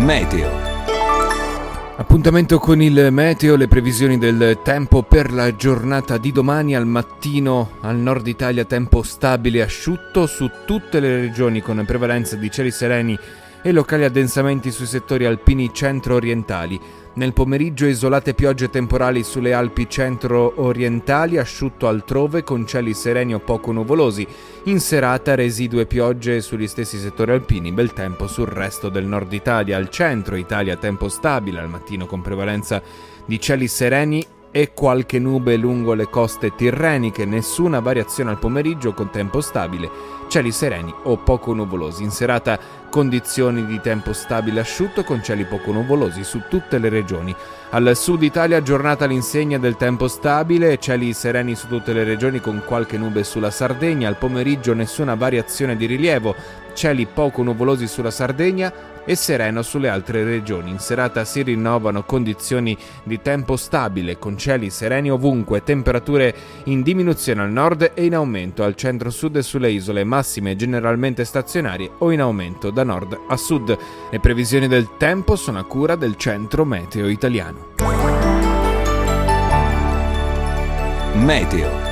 Meteo. Appuntamento con il meteo, le previsioni del tempo per la giornata di domani. Al mattino al nord Italia tempo stabile e asciutto su tutte le regioni con prevalenza di cieli sereni e locali addensamenti sui settori alpini centro-orientali. Nel pomeriggio isolate piogge temporali sulle Alpi centro-orientali, asciutto altrove con cieli sereni o poco nuvolosi. In serata residue piogge sugli stessi settori alpini, bel tempo sul resto del nord Italia. Al centro Italia tempo stabile, al mattino con prevalenza di cieli sereni e qualche nube lungo le coste tirreniche, nessuna variazione al pomeriggio con tempo stabile, cieli sereni o poco nuvolosi. In serata condizioni di tempo stabile asciutto con cieli poco nuvolosi su tutte le regioni. Al sud Italia giornata all'insegna del tempo stabile, cieli sereni su tutte le regioni con qualche nube sulla Sardegna. Al pomeriggio nessuna variazione di rilievo, cieli poco nuvolosi sulla Sardegna e sereno sulle altre regioni. In serata si rinnovano condizioni di tempo stabile con cieli sereni ovunque, temperature in diminuzione al nord e in aumento al centro-sud e sulle isole, massime generalmente stazionarie o in aumento da nord a sud. Le previsioni del tempo sono a cura del Centro Meteo Italiano. Meteo.